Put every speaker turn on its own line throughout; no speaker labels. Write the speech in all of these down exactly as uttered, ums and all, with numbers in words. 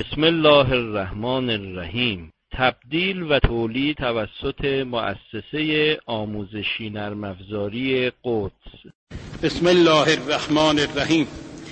بسم الله الرحمن الرحیم. تبدیل و تولید توسط مؤسسه آموزشی نرم افزاری قدس.
بسم الله الرحمن الرحیم.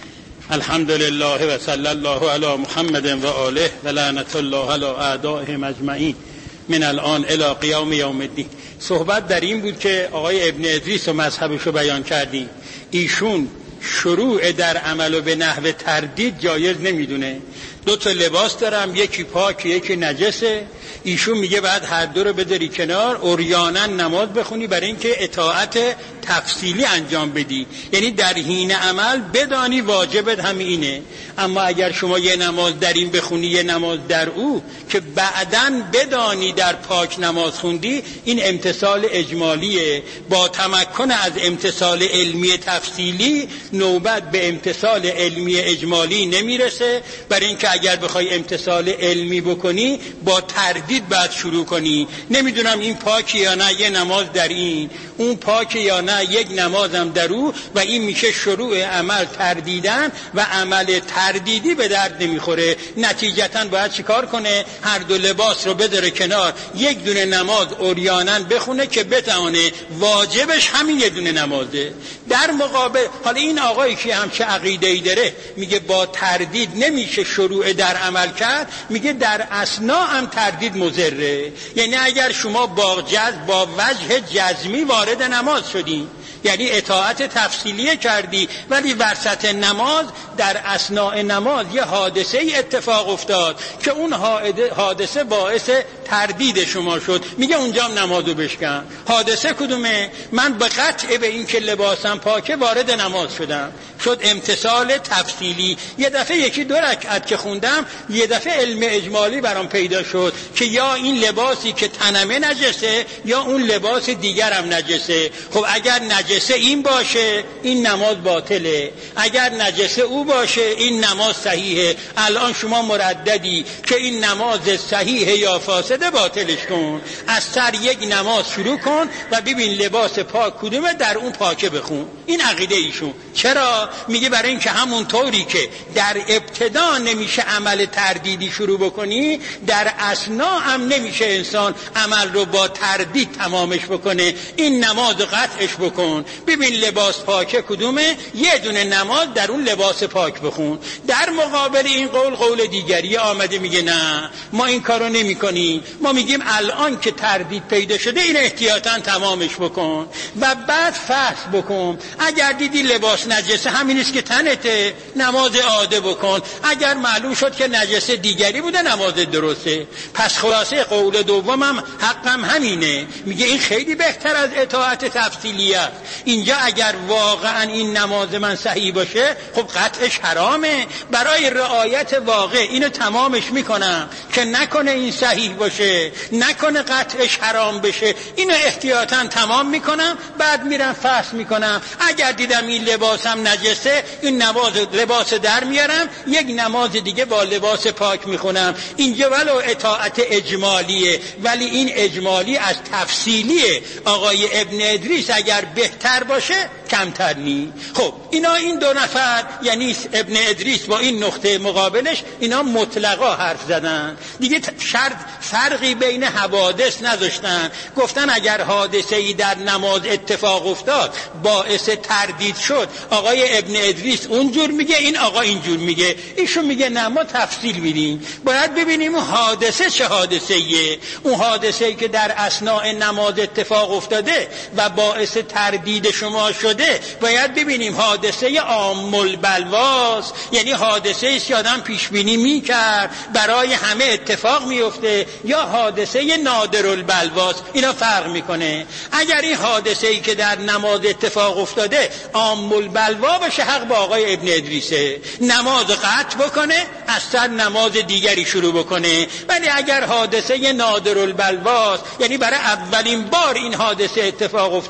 الحمد لله و صلی الله علی محمد و آله و لعنت الله علی اعدائهم اجمعین من الان الی قیام یوم الدین. صحبت در این بود که آقای ابن ادریس و مذهبش رو بیان کردیم. ایشون شروع در عمل و به نحو تردید جایز نمیدونه. دو تا لباس دارم، یکی پاک یکی نجسه. ایشون میگه بعد هر دو رو بذاری کنار، عریانا نماز بخونی برای اینکه اطاعت تفصیلی انجام بدی، یعنی در حین عمل بدانی واجبت هم اینه. اما اگر شما یه نماز در این بخونی یه نماز در او که بعداً بدانی در پاک نماز خوندی، این امتثال اجمالیه. با تمکن از امتثال علمی تفصیلی نوبت به امتثال علمی اجمالی نمیرسه، برای اینکه اگر بخوای امتثال علمی بکنی با تردید باید شروع کنی. نمیدونم این پاکی یا نه، یه نماز در این، اون پاکی یا نه، یک نمازم در او، و این میشه شروع عمل تردیدن و عمل تردیدی به درد نمیخوره. نتیجتاً باید چیکار کنه؟ هر دو لباس رو بذاره کنار، یک دونه نماز عریانا بخونه که بتونه واجبش همین یه دونه نمازه. در مقابل حالا این آقایی که همچه عقیده‌ای داره میگه با تردید نمیشه شروع در عمل کرد، میگه در اثنا هم تردید مضره. یعنی اگر شما با جذب با وجه جزمی وارد نماز شدین، یعنی اطاعت تفصیلی کردی، ولی وسط نماز در اثناء نماز یه حادثه ای اتفاق افتاد که اون حادثه باعث تردید شما شد، میگه اونجا هم نمازو بشکن. حادثه کدومه؟ من به قطع به این که لباسم پاکه وارد نماز شدم، شد امتثال تفصیلی. یه دفعه یکی دو رکعت که خوندم، یه دفعه علم اجمالی برام پیدا شد که یا این لباسی که تنمه نجسه یا اون لباس دیگرم نجسه. خب اگر نجسه این باشه این نماز باطله، اگر نجسه او باشه این نماز صحیحه. الان شما مرددی که این نماز صحیحه یا فاسده، باطلش کن. از سر یک نماز شروع کن و ببین لباس پاک کدومه، در اون پاکه بخون. این عقیده ایشون. چرا؟ میگه برای اینکه همون طوری که در ابتدا نمیشه عمل تردیدی شروع بکنی، در اثنا هم نمیشه انسان عمل رو با تردید تمامش بکنه. این نماز قطعش بکن، ببین لباس پاکه کدومه، یه دونه نماز در اون لباس پاک بخون. در مقابل این قول قول دیگری آمده میگه نه ما این کارو نمی کنیم، ما میگیم الان که تردید پیدا شده این احتیاطاً تمامش بکن و بعد فحص بکن. اگر دیدی لباس نجسه همینیست که تنته، نماز عاده بکن. اگر معلوم شد که نجسه دیگری بوده، نماز درسته. پس خلاصه قول دومم حقم همینه، میگه این خیلی بهتر از اطاعت تفصیلی است. اینجا اگر واقعا این نماز من صحیح باشه، خب قطعش حرامه. برای رعایت واقع اینو تمامش میکنم که نکنه این صحیح باشه، نکنه قطعش حرام بشه. اینو احتیاطاً تمام میکنم، بعد میرم فحص میکنم. اگر دیدم این لباسم نجسه، این نماز لباس در میارم، یک نماز دیگه با لباس پاک میخونم. اینجا ولو اطاعت اجمالیه، ولی این اجمالی از تفصیلیه. آقای ابن ادریس اگر بهتر باشه کمتر نی. خب اینا این دو نفر، یعنی ابن ادریس با این نقطه مقابلش، اینا مطلقا حرف زدن دیگه، شرط فرقی بین حوادث نذاشتن. گفتن اگر حادثه‌ای در نماز اتفاق افتاد باعث تردید شد، آقای ابن ادریس اونجور میگه، این آقا اینجور میگه. ایشون میگه نه ما تفصیل میدیم، باید ببینیم اون حادثه چه حادثه‌ایه. اون حادثه‌ای که در اثناء نماز اتفاق افتاده و باعث تردید شما شده، باید ببینیم حادثه عام البلواست، یعنی حادثه ای که آدم پیش بینی میکرد برای همه اتفاق میفته، یا حادثه نادر البلواست. اینا فرق میکنه. اگر این حادثه ای که در نماز اتفاق افتاده عام البلوا بشه، حق با آقای ابن ادریسه، نماز قطع بکنه، از سر نماز دیگری شروع بکنه. ولی اگر حادثه نادر البلواست، یعنی برای اولین بار این حادثه اتفاق افتاده،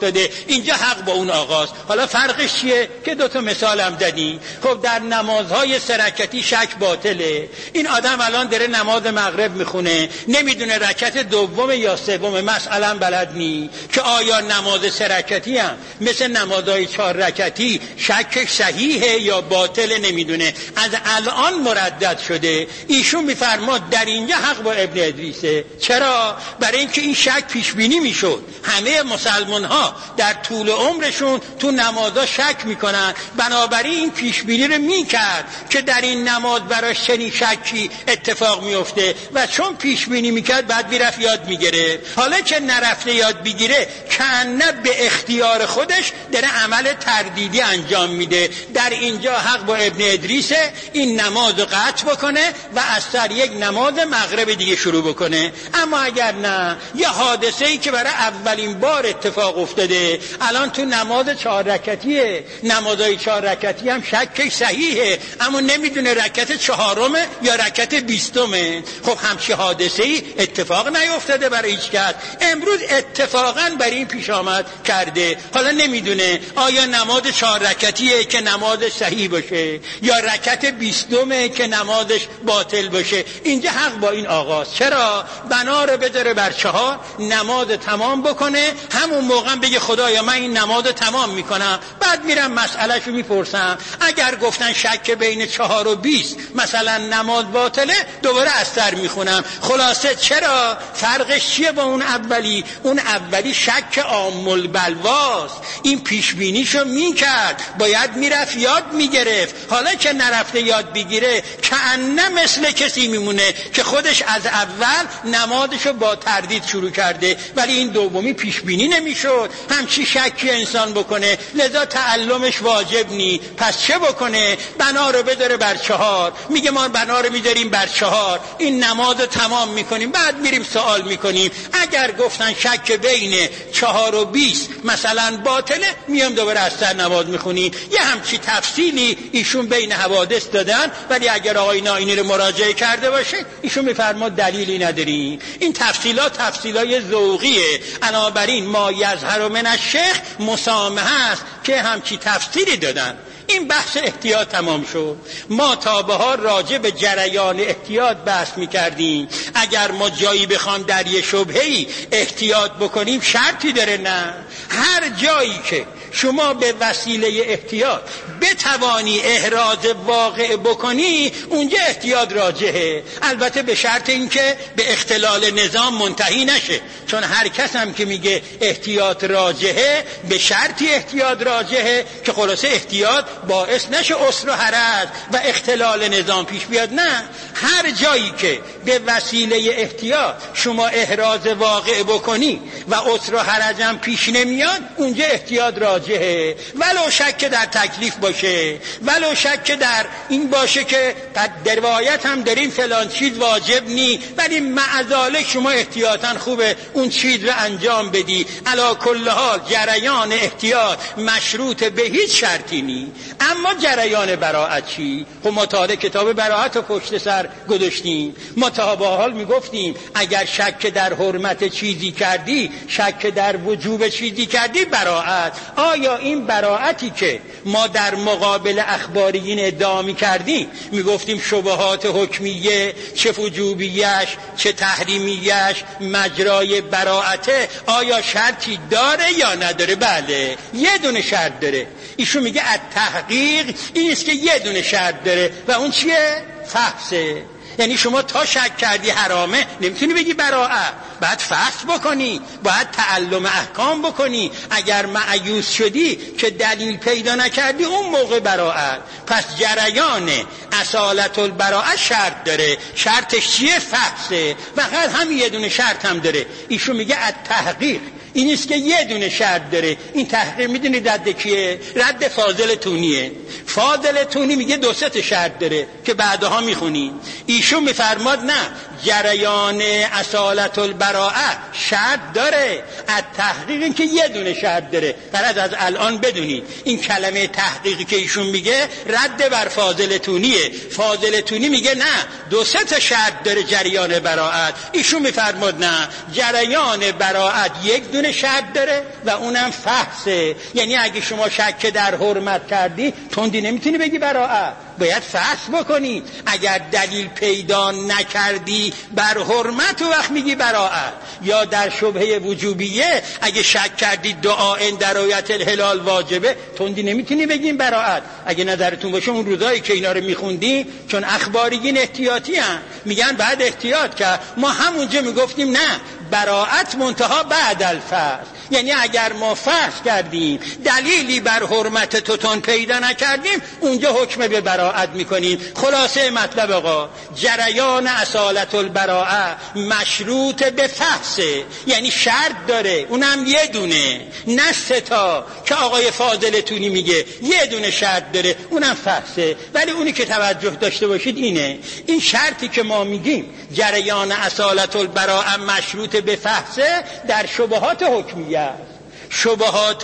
اینجا حق با اون آقاست. حالا فرقش چیه که دو تا مثال هم دادی. خب در نمازهای سه رکعتی شک باطله. این آدم الان داره نماز مغرب میخونه، نمیدونه رکعت دوم یا سوم، مسئله بلد نی که آیا نماز سه رکعتی هم مثل نمازهای چهار رکعتی شکش صحیحه یا باطله، نمیدونه. از الان مردد شده. ایشون میفرماد در اینجا حق با ابن ادریسه. چرا؟ برای اینکه این شک پیش بینی میشد. همه مسلمان ها در طول عمرشون تو نمازها شک میکنن، بنابراین این پیش بینی رو میکرد که در این نماز براش چنین شکی اتفاق میفته و چون پیش بینی میکرد بعد میرفت یاد میگیره. حالا که نرفته یاد بگیره، کنه به اختیار خودش داره عمل تردیدی انجام میده. در اینجا حق با ابن ادریسه این نماز رو قطع بکنه و از سر یک نماز مغرب دیگه شروع بکنه. اما اگر نه، یه حادثه ای که برای اولین بار اتفاق افتاده، الان تو نماز چهار رکعتیه، نمازهای چهار رکعتی هم شکش صحیحه اما نمیدونه رکعت چهارمه یا رکعت بیستمه. خب همچی حادثه ای اتفاق نیفتاده برای هیچ کس، امروز اتفاقا برای این پیش آمد کرده. حالا نمیدونه آیا نماز چهار رکعتیه که نمازش صحیح باشه یا رکعت بیستمه که نمازش باطل باشه. اینجا حق با این آقاست. چرا؟ بنا رو بذاره بر چهار، نماز تمام بکنه، همون موقع بگه خدایا من این نماز تمام میکنم، بعد میرم مسئله شو میپرسم. اگر گفتن شک بین چهار و بیست مثلا نماز باطله، دوباره از سر میخونم. خلاصه چرا؟ فرقش چیه با اون اولی؟ اون اولی شک عام البلواست، این پیش بینیشو میکرد، باید میرفت یاد میگرفت. حالا که نرفته یاد بگیره، کأنه مثل کسی میمونه که خودش از اول نمازشو با تردید شروع کرده، ولی این دومی پیش بینی نمیشد همچی شکی انسان بکنه، لذا تعلمش واجب نی. پس چه بکنه؟ بنا رو بداره بر چهار. میگه ما بنا رو میداریم بر چهار، این نماز تمام میکنیم، بعد میریم سوال میکنیم. اگر گفتن شک بین چهار و بیست مثلا باطله، میام دوباره از سر نماز میخونی. یه همچی تفصیلی ایشون بین حوادث دادن، ولی اگر آقای نائینی رو مراجعه کرده باشه، ایشون میفرماد دلیلی نداری. این تفصیلات تفصیلای ذوقیه. بنابراین ما یظهر من الشیخ مسامحه است که همچی تفصیلی دادن. این بحث احتیاط تمام شد. ما تا به حال راجع به جریان احتیاط بحث می‌کردیم. اگر ما جایی بخوام در یه شبهه‌ای احتیاط بکنیم، شرطی داره؟ نه. هر جایی که شما به وسیله احتیاط بتوانی احراز واقع بکنی، اونجا احتیاط راجحه، البته به شرط اینکه به اختلال نظام منتهی نشه. چون هر کس هم که میگه احتیاط راجحه، به شرطی احتیاط راجحه که خلاصه احتیاط باعث نشه عسر و حرج و اختلال نظام پیش بیاد. نه، هر جایی که به وسیله احتیاط شما احراز واقع بکنی و عسر و حرج هم پیش نمیاد، اونجا احتیاط راجحه. ولو شک در تکلیف باشه، ولو شک در این باشه که در روایت هم داریم فلان چیز واجب نی، ولی معذالک شما احتیاطاً خوبه اون چیز رو انجام بدی. علی کل حال جریان احتیاط مشروط به هیچ شرطی نی. اما جریان براءت چی؟ خب مطالعه کتاب براءت رو پشت سر گذاشتیم. ما تا به حال میگفتیم اگر شک در حرمت چیزی کردی، شک در وجوب چیزی کردی، براءت. آیا این براءتی که ما در مقابل اخباریین ادعا می‌کردیم، میگفتیم شبهات حکمیه، چه وجوبیش چه تحریمیش، مجرای براءته، آیا شرطی داره یا نداره؟ بله، یه دونه شرط داره. ایشون میگه التحقیق، این است که یه دونه شرط داره و اون چیه؟ فحصه. یعنی شما تا شک کردی حرامه، نمیتونی بگی براءت، باید فحص بکنی، باید تعلم احکام بکنی. اگر مایوس شدی که دلیل پیدا نکردی، اون موقع براءت. پس جریان اصالت البراءت شرط داره. شرطش چیه؟ فحصه. فقط همین یه دونه شرط هم داره. ایشون میگه التحقیق، این است که یه دونه شرط داره. این تحقیق میدونی رد کیه؟ رد فاضل تونیه. فاضل تونی میگه دو سه تا شرط داره که بعدها میخونی. ایشون میفرماد نه، جریان اصالت البراءه شرط داره. از تحقیق این که یه دونه شرط داره. فقط از الان بدونید این کلمه تحقیقی که ایشون میگه رد بر فاضل تونیه. فاضل تونی میگه نه، دو سه تا شرط داره جریان براءت. ایشون میفرماد نه، جریان براءت یک دونه دونه شرط داره و اونم فحصه. یعنی اگه شما شک در حرمت کردی تندی نمیتونی بگی براءت، باید فحص بکنی. اگر دلیل پیدا نکردی بر حرمت و وقت میگی براءت. یا در شبهه وجوبیه اگه شک کردی دعا عند رؤیت الهلال واجبه، تندی نمیتونی بگیم براءت. اگه نظرتون باشه اون روزایی که اینا رو میخوندی، چون اخباریین احتیاطی هم میگن بعد احتیاط کرد، ما همونجا میگفتیم نه، براءت منتها بعد الفحص. یعنی اگر ما فحص کردیم دلیلی بر حرمت توتون پیدا نکردیم، اونجا حکم به براءت میکنیم. خلاصه مطلب آقا، جریان اصالت البراءه مشروط به فحصه، یعنی شرط داره، اونم یه دونه، نه سه تا که آقای فاضل تونی میگه، یه دونه شرط داره، اونم فحصه. ولی اونی که توجه داشته باشید اینه، این شرطی که ما میگیم جریان اصالت البراءه مشروط به فحصه در شبهات حکمیه، شبهات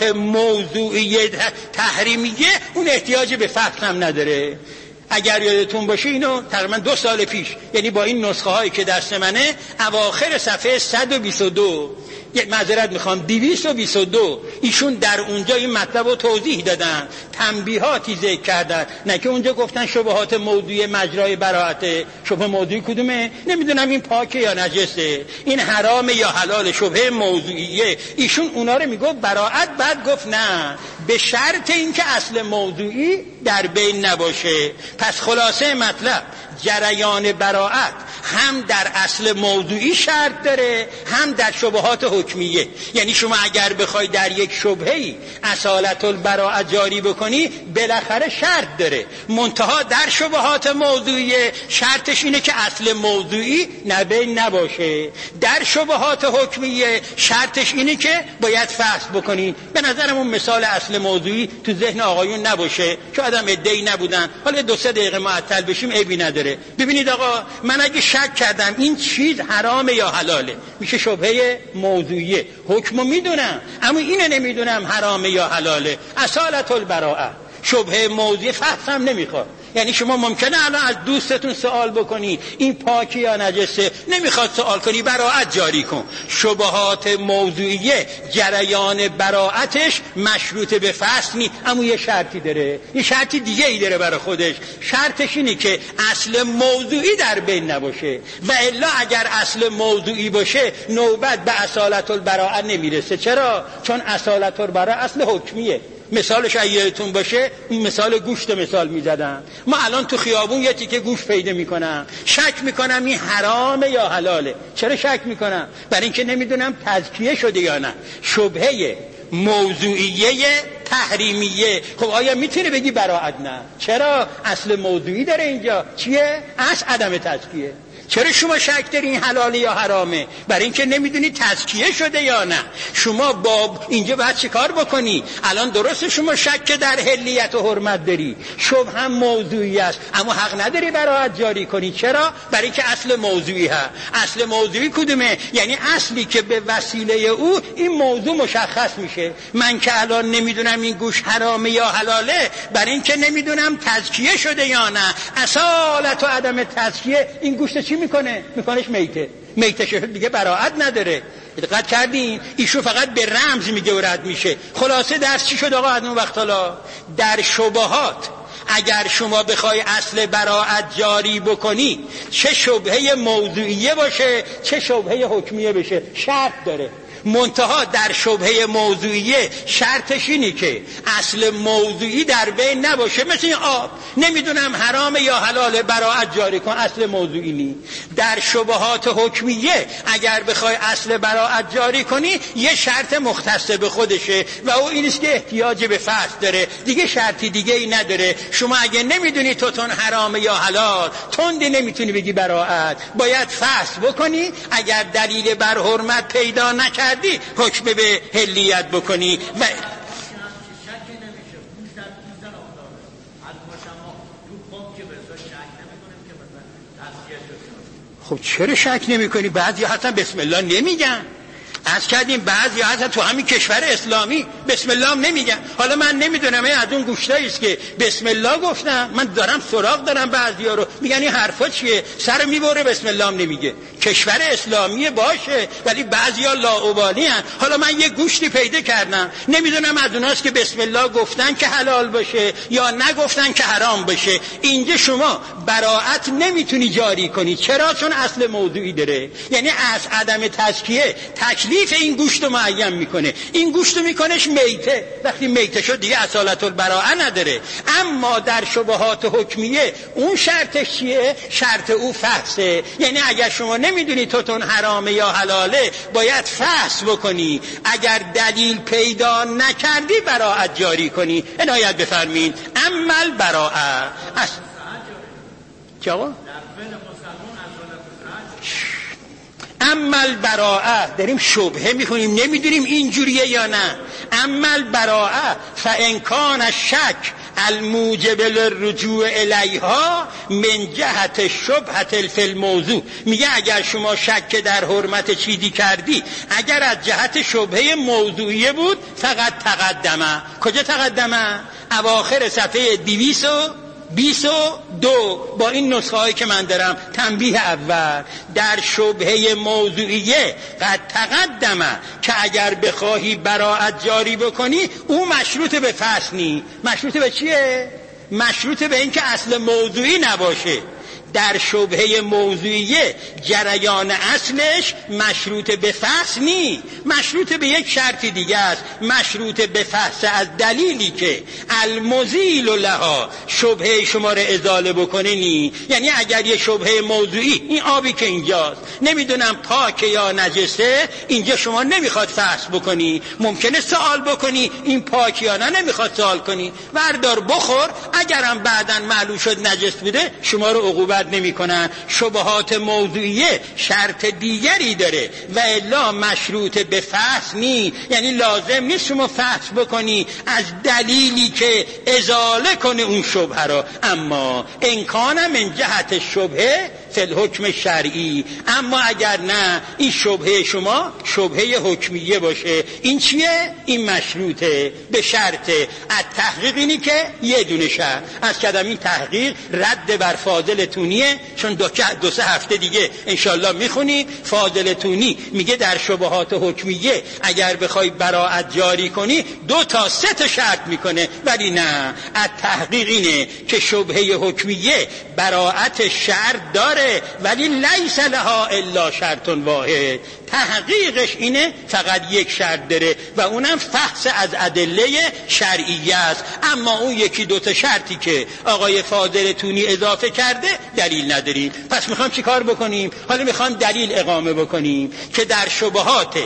موضوعی تحریمیه اون احتیاج به فحص هم نداره. اگر یادتون باشه اینو تقریبا دو سال پیش، یعنی با این نسخه هایی که دست منه، اواخر صفحه صد و بیست و دو، معذرت میخوام دویست و بیست و دو، ایشون در اونجا این مطلب رو توضیح دادن، تنبیهاتی ذکر کردن. نه که اونجا گفتن شبهات موضوعی مجرای براءت. شبهه موضوعی کدومه؟ نمیدونم این پاکه یا نجسه، این حرام یا حلال، شبهه موضوعیه. ایشون اونا رو میگفت براءت، بعد گفت نه، به شرط اینکه اصل موضوعی در بین نباشه. پس خلاصه مطلب، جریان براءت هم در اصل موضوعی شرط داره، هم در شبهات حکمیه. یعنی شما اگر بخوای در یک شبهه‌ای اصالت البراءت جاری بکنی، بالاخره شرط داره، منتها در شبهات موضوعیه شرطش اینه که اصل موضوعی نبین نباشه. در شبهات حکمیه شرطش اینه که باید فحص بکنی. به نظرم اون مثال اصل موضوعی تو ذهن آقایون نباشه، چون آدم ادعی نبودن. حالا دو سه دقیقه معطل بشیم عیبی نداره. ببینید آقا، من اگه شک کردم این چیز حرامه یا حلاله، میشه شبهه موضوعیه. حکمو میدونم اما اینو نمیدونم حرامه یا حلاله، اصالت البراءه. شبهه موضوعی فحص هم نمیخواد. یعنی شما ممکنه الان از دوستتون سوال بکنی این پاکی یا نجسه، نمیخواد سوال کنی، براءت جاری کن. شبهات موضوعیه جریان براءتش مشروط به فحص نی، اما یه شرطی داره، یه شرطی دیگه ای داره برای خودش. شرطش اینه که اصل موضوعی در بین نباشه، و الا اگر اصل موضوعی باشه نوبت به اصالت البراءه نمیرسه. چرا؟ چون اصالت البراءه اصل حکمیه. مثالش ایتون باشه، این مثال گوشت مثال میزدم. ما الان تو خیابون یه تیکه گوشت پیدا میکنم، شک میکنم این حرامه یا حلاله. چرا شک میکنم؟ برای اینکه نمیدونم تزکیه شده یا نه. شبهه موضوعیه تحریمیه. خب آیا میتونه بگی براءت؟ نه. چرا؟ اصل موضوعی داره اینجا. چیه؟ اصل عدم تزکیه. چرا شما شک داری این حلاله یا حرامه؟ برای اینکه نمیدونی تزکیه شده یا نه. شما با اینجا باید چه کار بکنی؟ الان درسته شما شک در حلیت و حرمت داری، شبه هم موضوعی است، اما حق نداری براءت جاری کنی. چرا؟ برای اینکه اصل موضوعی هست. اصل موضوعی کدومه؟ یعنی اصلی که به وسیله او این موضوع مشخص میشه. من که الان نمیدونم این گوش حرامه یا حلاله، برای اینکه نمیدونم تزکیه شده یا نه. اصالت و عدم تزکیه این گوشت چی میکنه؟ میکنش میته. میته شد دیگه براءت نداره. دقت کردین؟ ایشون فقط به رمز میگه و رد میشه. خلاصه درس چی شد آقا از اون وقت حالا؟ در شبهات اگر شما بخوای اصل براءت جاری بکنی، چه شبهه موضوعیه باشه چه شبهه حکمیه بشه، شرط داره. منتها در شبهه موضوعیه شرطش اینه که اصل موضوعی در بین نباشه. مثل این آب، نمیدونم حرام یا حلاله، براءت جاری کن، اصل موضوعی نی. در شبهات حکمیه اگر بخوای اصل براءت جاری کنی، یه شرط مختص به خودشه و او اینست که احتیاج به فحص داره، دیگه شرطی دیگه ای نداره. شما اگه نمیدونی توتون حرام یا حلال، تندی نمیتونی بگی براءت، باید فحص بکنی. اگر دلیل بر حرمت پیدا نکرد حکم به حلیت بکنی. و خب چرا شک نمی کنی؟ بعضی حتی بسم الله نمیگن. عرض کردیم بعضی حتی تو همین کشور اسلامی بسم الله هم نمیگن. حالا من نمیدونم این از اون گوشتایی است که بسم الله گفتن، من دارم سراغ دارم بعضیا رو میگن این حرفا چیه، سر میبره بسم الله هم نمیگه. کشور اسلامی باشه ولی بعضیا لاابالی ان. حالا من یه گوشتی پیدا کردم نمیدونم از اوناست که بسم الله گفتن که حلال باشه یا نگفتن که حرام باشه. اینجا شما براءت نمیتونی جاری کنی. چرا؟ چون اصل موضوعی داره. یعنی از عدم تزکیه تکلیف این گوشت رو معین میکنه. این گوشت رو میکنش میته، وقتی میته شد دیگه اصالت البراءه نداره. اما در شبهات حکمیه اون شرطش چیه؟ شرط او فحصه. یعنی اگر شما نمیدونی توتون حرامه یا حلاله باید فحص بکنی. اگر دلیل پیدا نکردی براءت جاری کنی. عنایت بفرمین. اما البراءه از چه آقا؟ اما البراءه داریم شبهه میکنیم نمیدونیم اینجوریه یا نه. اما البراءه فان کان الشک الموجب للرجوع الیها من جهت شبهه فی الموضوع. میگه اگر شما شک در حرمت چیزی کردی اگر از جهت شبهه موضوعیه بود فقط تقدمه. کجا تقدمه؟ اواخر صفحه دویست و بیست و دو با این نسخه هایی که من دارم. تنبیه اول در شبهه موضوعیه قد تقدمه که اگر بخواهی براءت جاری بکنی او مشروط به فحص نی. مشروط به چیه؟ مشروط به این که اصل موضوعی نباشه. در شبهه موضوعیه جریان اصلش مشروط به فحص نی، مشروط به یک شرط دیگه است. مشروط به فحص از دلیلی که المزیل لها شبهه شما رو ازاله بکنه نی. یعنی اگر یه شبهه موضوعی این آبی که اینجاست نمیدونم پاکه یا نجسه، اینجا شما نمیخواد فحص بکنی. ممکنه سوال بکنی این پاک یا نه، نمیخواد سوال کنی. بردار بخور، اگرم بعداً معلوم شد نجس بوده شما رو عقوبت نمی کنن. شبهات موضوعیه شرط دیگری داره و الا مشروط به فحص نی. یعنی لازم نیست شما فحص بکنی از دلیلی که ازاله کنه اون شبهه رو. اما امکان من جهت شبهه فی الحکم شرعی. اما اگر نه این شبهه شما شبهه حکمیه باشه، این چیه؟ این مشروطه به شرط از تحقیق اینی که یه دونه شرط از کدام این تحقیق رد بر فاضل تونیه، چون دو, دو سه هفته دیگه انشالله میخونی. فاضل تونی میگه در شبهات حکمیه اگر بخوای براءت جاری کنی دو تا سه تا شرط میکنه، ولی نه از تحقیق اینه که شبهه حکمیه براءت شرط داره ولی لیس لها الا شرط واحد. تحقیقش اینه فقط یک شرط داره و اونم فحص از ادله شرعیه است. اما اون یکی دوتا شرطی که آقای فاضل تونی اضافه کرده دلیل نداریم. پس میخوام چی کار بکنیم؟ حالا میخوام دلیل اقامه بکنیم که در شبهات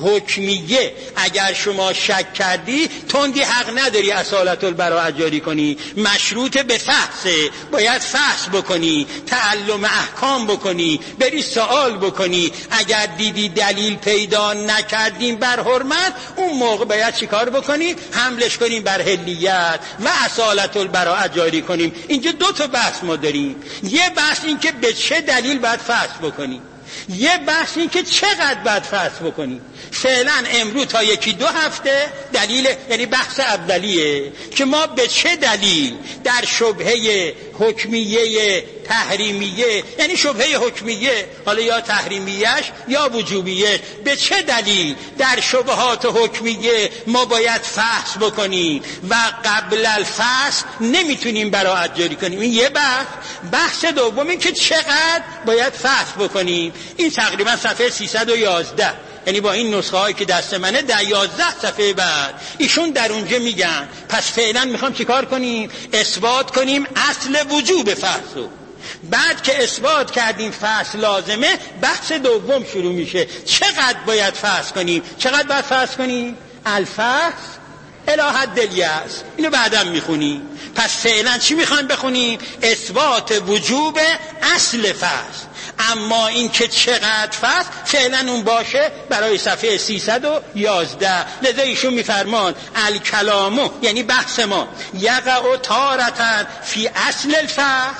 حکمیه اگر شما شک کردی تندی حق نداری اصالت البراءه جاری کنی. مشروط به فحصه، باید فحص بکنی، تعلم احکام بکنی، بری سوال بکنی. اگر دیدی دلیل پیدا نکردیم بر حرمت، اون موقع باید چی کار بکنیم؟ حملش کنیم بر حلیت و اصالت البراءه جاری کنیم. اینجا دو تا بحث ما داریم. یه بحث این که به چه دلیل باید فحص بکنیم، یه بحث این که چقدر باید فحص بکنیم. فعلا امروز تا یکی دو هفته دلیل، یعنی بحث اولیه که ما به چه دلیل در شبهه حکمیه تحریمیه، یعنی شبهه حکمیه حالا یا تحریمیش یا وجوبیه، به چه دلیل در شبهات حکمیه ما باید فحص بکنیم و قبل الفحص نمیتونیم براءت جاری کنیم. این یه بحث. بحث دوم این که چقدر باید فحص بکنیم. این تقریبا صفحه سیصد و یازده، یعنی با این نسخه هایی که دست منه در یازده صفحه بعد ایشون در اونجا میگن. پس فعلا میخوام چیکار کنیم؟ اثبات کنیم اصل وجوب فحصو. بعد که اثبات کردیم فحص لازمه، بحث دوم شروع میشه. چقدر باید فحص کنیم؟ چقدر باید فحص کنیم؟ الفحص الی حد الیأس. اینو بعدم میخونیم. پس فعلا چی میخوایم بخونیم؟ اثبات وجوب اصل فحص. اما این که چقدر فحص فعلا اون باشه برای صفحه سیصد و یازده. لذا ایشون میفرمان الکلامو، یعنی بحث ما، یقع تارتن فی اصل الفحص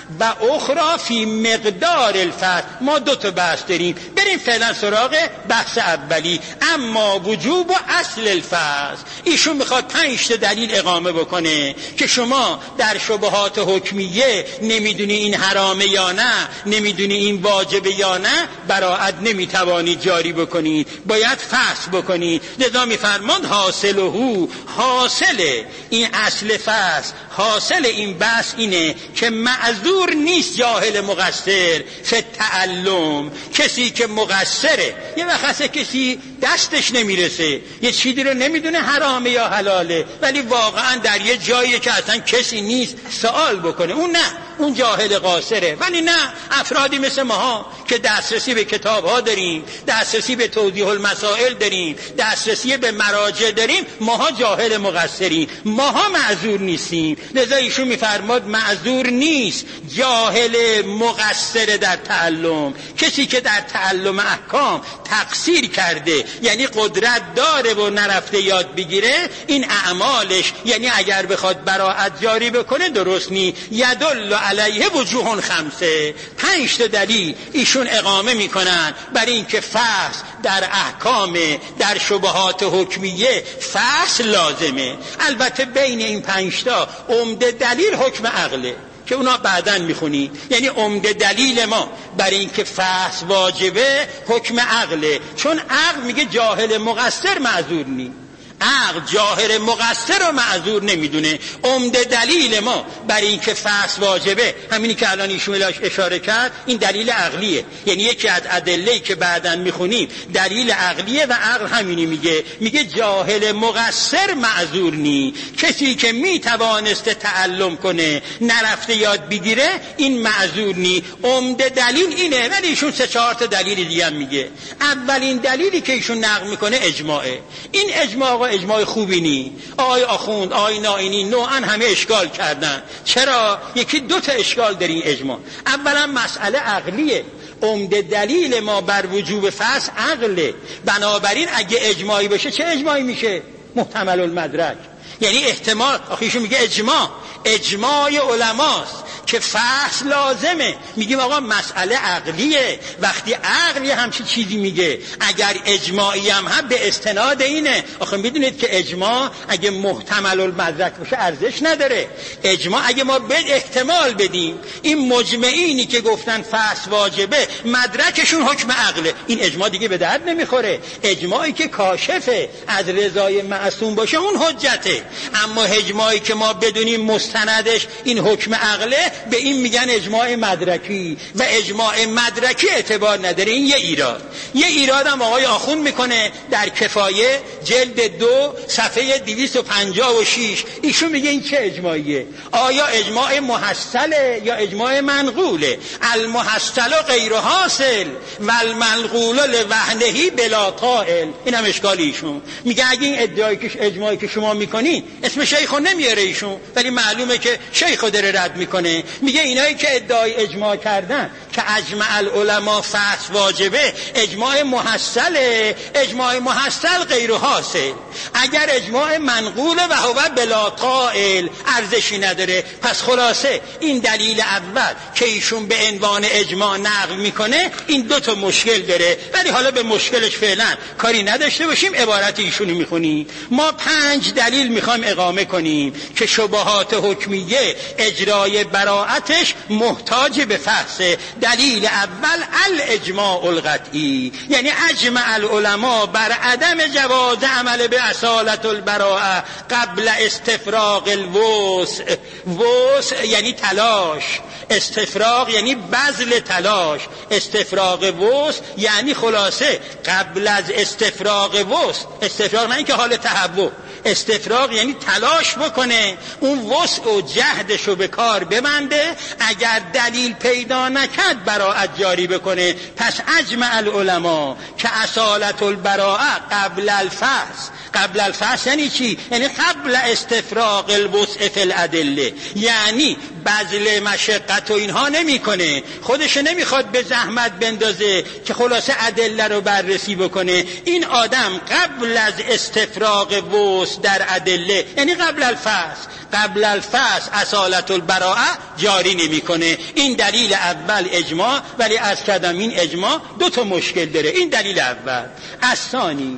و اخرى فی مقدار الفسخ. ما دو تا بحث داریم، بریم فعلا سراغ بحث اولی. اما وجوب و اصل الفسخ، ایشون میخواد پنج تا دلیل اقامه بکنه که شما در شبهات حکمیه نمیدونی این حرامه یا نه، نمیدونی این واجبه یا نه، براءت نمیتوانید جاری بکنید، باید فسخ بکنید. لذا میفرماند حاصله، حاصل این اصل فسخ، حاصل این بحث اینه که معذور نیست جاهل مقصر فی تعلم. کسی که مقصره، یه وقت کسی دستش نمیرسه، یه چیزی رو نمیدونه حرامه یا حلاله، ولی واقعا در یه جایی که اصلا کسی نیست سوال بکنه، اون نه، اون جاهل قاصره. ولی نه، افرادی مثل ماها که دسترسی به کتاب ها داریم، دسترسی به توضیح المسائل داریم، دسترسی به مراجع داریم، ماها جاهل مقصریم، ماها معذور نیستیم. لذا ایشون میفرماد معذور نیست جاهل مقصر در تعلم. کسی که در تعلم احکام تقصیر کرده، یعنی قدرت داره و نرفته یاد بگیره، این اعمالش، یعنی اگر بخواد براءت جاری بکنه درست نی. یدل علیه وجوه خمسه، پنج تا دلیل ایشون اقامه میکنن برای اینکه فصل در احکام، در شبهات حکمیه فصل لازمه. البته بین این پنج تا عمده دلیل حکم عقله که اونا بعداً میخونی. یعنی عمده دلیل ما برای اینکه فصل واجبه حکم عقله، چون عقل میگه جاهل مقصر معذور نی. عقل جاهل مقصر رو معذور نمیدونه. عمده دلیل ما برای اینکه فسخ واجبه همینی که الان ایشون اشاره کرد، این دلیل عقلیه. یعنی یکی از ادله‌ای که بعداً میخونیم دلیل عقلیه و عقل همینی میگه، میگه جاهل مقصر معذور نی. کسی که میتوانسته تعلم کنه نرفته یاد بگیره این معذور نی. عمده دلیل اینه، ولی ایشون سه چهار تا دلیل دیگه هم میگه. اولین دلیلی که ایشون نقل میکنه اجماعه. این اجماع اجماع خوبی نی. آی آخوند، آی نائینی نوعا همه اشکال کردن. چرا؟ یکی دو تا اشکال در این اجماع. اولا مسئله عقلیه. عمده دلیل ما بر وجوب فسخ عقله. بنابراین اگه اجماعی بشه چه اجماعی میشه؟ محتمل المدرک. یعنی احتمال، آخیشون میگه اجماع، اجماع علماست که فصل لازمه. میگیم آقا مسئله عقلیه. وقتی عقلی همچی چیزی میگه، اگر اجماعی هم هم به استناد اینه. آخه میدونید که اجماع اگه محتمل المدرک باشه ارزش نداره. اجماع اگه ما به احتمال بدیم این مجمعینی که گفتن فصل واجبه مدرکشون حکم عقله، این اجماع دیگه به درد نمیخوره. اجماعی که کاشفه از رضای معصوم باشه اون حجته. اما اجماعی که ما بدونیم مستندش این حکم عقله، به این میگن اجماع مدرکی و اجماع مدرکی اعتبار نداره. این یه ایراد. یه ایراد هم آقای آخوند میکنه در کفایه جلد دو صفحه دویست و پنجاه و شش. ایشون میگه این چه اجماعیه؟ آیا اجماع محصله یا اجماع منقوله؟ المحصل غیر حاصل و المنقول لوحدهی بلا قائل. این هم اشکال ایشون. میگه اگه این ادعایی که اجماعی که شما میکنین اسم شیخو نمیاره ایشون، ولی معلومه که شیخو داره رد میکنه. میگه اینایی که ادعای اجماع کردن که اجمع العلماء فسخ واجبه، اجماع محصله. اجماع محصل غیر حاصل. اگر اجماع منقول و هو بلا قائل ارزشی نداره. پس خلاصه این دلیل اول که ایشون به عنوان اجماع نقل میکنه این دو تا مشکل داره، ولی حالا به مشکلش فعلا کاری نداشته باشیم، عبارت ایشونو میخونیم. ما پنج دلیل میخوایم اقامه کنیم که شبهات حکمیه اجرای براءتش محتاج به فحص. دلیل اول الاجماع القطعی، یعنی اجمع العلماء بر عدم جواز عمل به اصالت البراءه قبل استفراغ الوسع. وسع یعنی تلاش، استفراغ یعنی بذل تلاش، استفراغ وسع یعنی خلاصه قبل از استفراغ وسع. استفراغ نه اینکه حال تهوع، استفراغ یعنی تلاش بکنه اون وسع و جهدشو به کار ببنده. اگر دلیل پیدا نکرد براءت جاری بکنه. پس اجمع العلماء که اصالت البراءه قبل الفحص، قبل الفحص یعنی چی؟ یعنی قبل استفراغ الوسع فی الادله، یعنی بذل مشقت و اینها نمیکنه، خودش نمیخواد به زحمت بندازه که خلاصه ادله رو بررسی بکنه. این آدم قبل از استفراغ وسع در ادله، یعنی قبل الفحص قبل الفحص اصالت البراءه جاری نمیکنه. این دلیل اول اجماع، ولی از کدام این اجماع دو تا مشکل داره. این دلیل اول. الثانی،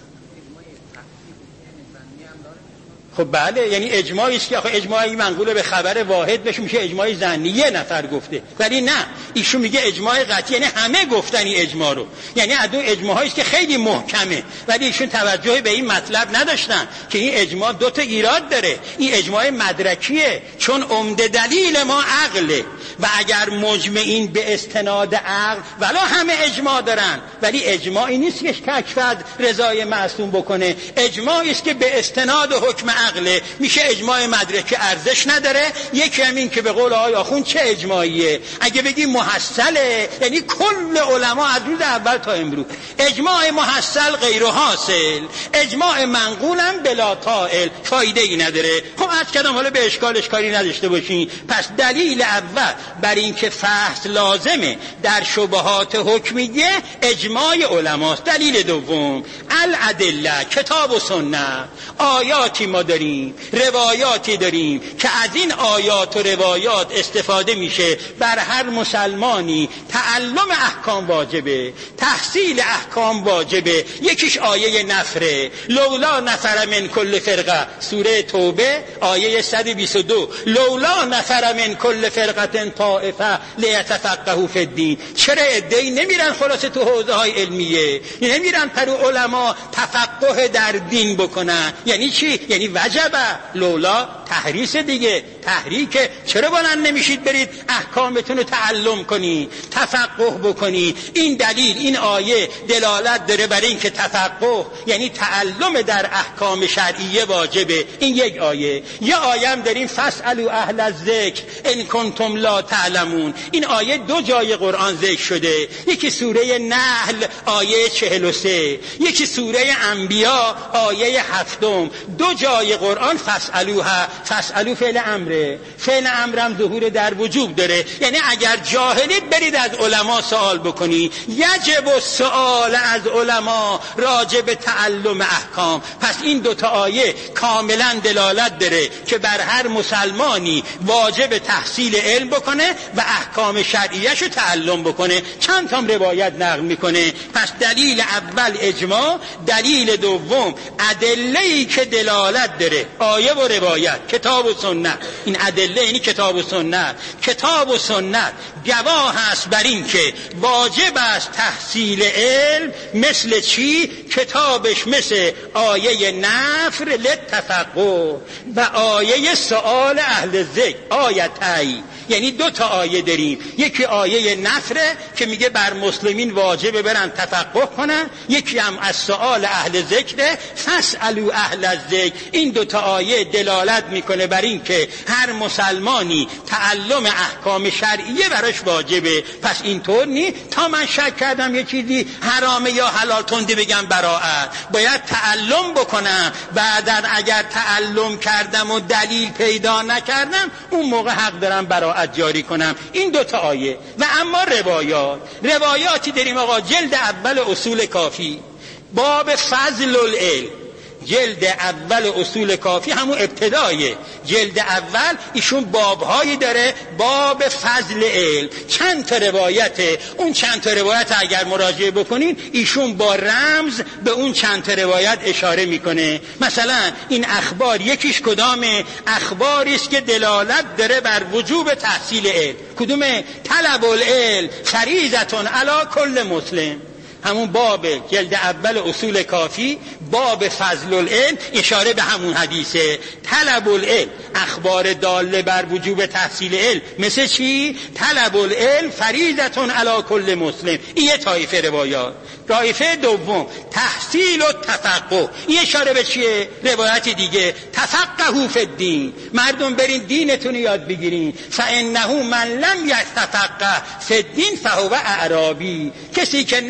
خب بله، یعنی اجماعی است که آخه اجماعی منقول به خبر واحد بشه میشه اجماع ظنی، یه نفر گفته. ولی نه، ایشون میگه اجماع قطعی، یعنی همه گفتنی اجماع رو، یعنی از اون اجماعی است که خیلی محکمه، ولی ایشون توجه به این مطلب نداشتن که این اجماع دو تا ایراد داره. این اجماع مدرکیه، چون عمده دلیل ما عقله، و اگر مجمعین به استناد عقل ولی همه اجماع دارن، ولی اجماعی نیست که تکفرد رضای معصوم بکنه، اجماعی است که به استناد حکم عقله، میشه اجماع مدرکه ارزش نداره. یکی همین که به قول آقای آخوند چه اجماعیه؟ اگه بگی محصله، یعنی کل علما از روز اول تا امروز اجماع محصل غیر حاصل، اجماع منقولم بلا طائل، فایده ای نداره. خب از کدام حالا به اشکالش کاری نداشته باشین. پس دلیل اول بر این که فحص لازمه در شبهات حکمیه اجماع علماست. دلیل دوم الادله، کتاب و سنت. آیاتی ما داریم، روایاتی داریم که از این آیات و روایات استفاده میشه. بر هر مسلمانی تعلم احکام واجبه، تحصیل احکام واجبه. یکیش آیه نفره، لولا نفر من کل فرقه، سوره توبه آیه صد و بیست و دو، لولا نفر من کل فرقه طائفه لیتفقهوا فی الدین. چرا عده‌ای نمیرن خلاصه تو حوزه های علمیه، نمیرن پرو علما تفقه در دین بکنن؟ یعنی چی؟ یعنی وجبه، لولا تحریس دیگه، تحریکه. چرا بلند نمیشید برید احکامتون رو تعلم کنی، تفقه بکنی؟ این دلیل، این آیه دلالت داره بر این که تفقه یعنی تعلم در احکام شرعیه واجبه. این یک آیه. یه آیه هم داریم فاسالوا اهل الذکر ان کنتم لا تعلمون. این آیه دو جای قرآن ذکر شده، یکی سوره نحل آیه چهل و سه، یکی سوره انبیاء آیه هفتم. دو جای قرآن فاسالوها، فاسالو فعل امره، فعل امرم ظهور در وجوب داره، یعنی اگر جاهلید برید از علما سوال بکنی. یجب السؤال از علما راجع به تعلم احکام. پس این دو تا آیه کاملا دلالت داره که بر هر مسلمانی واجب تحصیل علم بکنه و احکام شرعیه‌اش رو تعلم بکنه. چند تا روایت نقل میکنه. پس دلیل اول اجماع، دلیل دوم ادله‌ای که دلالت داره، آیه و روایت، کتاب و سنت. این ادله یعنی کتاب و سنت. کتاب و سنت گواه هست بر این که واجب است تحصیل علم. مثل چی؟ کتابش مثل آیه نفر للتفقه و آیه سؤال اهل ذکر، آیتای. یعنی دو تا آیه داریم، یکی آیه نفره که میگه بر مسلمین واجبه برن تفقه کنن، یکی هم از سؤال اهل ذکر، فاسالوا اهل الذکر. این دو تا آیه دلالت میکنه بر این که هر مسلمانی تعلم احکام شرعیه براش واجبه. پس اینطور نی تا من شک کردم یه چیزی حرامه یا حلال تندی بگم براءت، باید تعلم بکنم. بعداً اگر تعلم کردم و دلیل پیدا نکردم، اون موقع حق دارم براءت جاری کنم. این دو تا آیه. و اما روایات، روایاتی داریم آقا. جلد اول اصول کافی باب فضل العلم، جلد اول اصول کافی همون ابتدای جلد اول ایشون بابهایی داره، باب فضل علم. چند تا روایته، اون چند تا روایت اگر مراجعه بکنین ایشون با رمز به اون چند تا روایت اشاره میکنه. مثلا این اخبار یکیش کدامه؟ اخباری است که دلالت داره بر وجوب تحصیل علم. کدومه؟ طلب العلم فریضة علی کل مسلم. همون باب جلد اول اصول کافی باب فضل العلم اشاره به همون حدیثه. طلب العلم، اخبار داله بر وجوب تحصیل علم. مثل چی؟ طلب العلم فریضة علی کل مسلم. این یه طایفه روایات. طایفه دوم تحصیل و تفقه. این اشاره به چیه؟ روایت دیگه تفقهوا فی الدین، مردم برین دینتون یاد بگیرین. فانه من لم یتفقه فی الدین فهو اعرابی. کسی که نره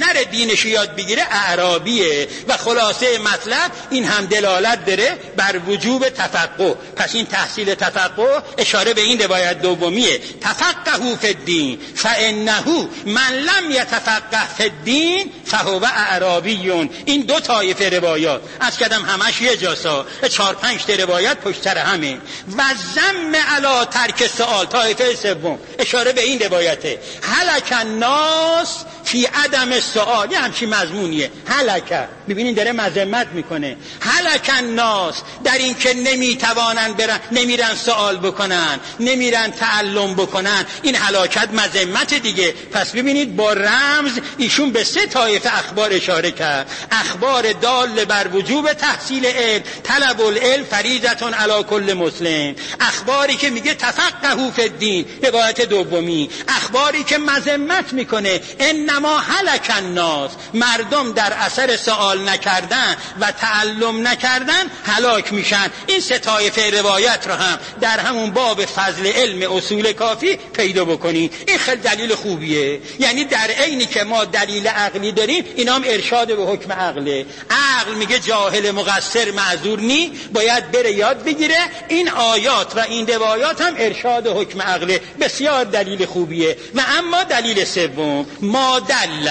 دینش یاد بگیره اعرابیه. و خلاصه مطلب این هم دلالت داره بر وجوب تفقه. پس این تحصیل تفقه اشاره به این روایت دومیه، تفقهوا فی الدین فانه من لم یتفقه فی الدین فهو اعرابی. این دو طایفه روایات از کدم همش یه جاسا، چهار پنج تا روایت پشت سر همه. و ذم علی ترک سوال، طایفه سوم اشاره به این روایته، هلک الناس فی عدم سوال. یه همچین مضمونیه، هلک، ببینین داره مذمت میکنه، هلک الناس در این که نمیتوانن برن، نمیرن سوال بکنن، نمیرن تعلم بکنن، این هلاکت مذمت دیگه. پس ببینید با رمز ایشون به سه طایفه اخبار اشاره کرد، اخبار دال بر وجوب تحصیل علم، طلب العلم فریضة علی کل مسلم، اخباری که میگه تفقهوا فی الدین روایت دومی، اخباری که مذمت میکنه انما هلک الناس، مردم در اثر سوال نکردن و تعلم نکردن هلاک میشن. این سه طایفه روایت رو هم در همون باب فضل علم اصول کافی پیدا بکنید. این خیلی دلیل خوبیه، یعنی در عینی که ما دلیل عقلی داریم اینا هم ارشاد به حکم عقله. عقل میگه جاهل مقصر معذور نی، باید بره یاد بگیره. این آیات و این روایات هم ارشاد حکم عقله، بسیار دلیل خوبیه. و اما دلیل سوم ما دل،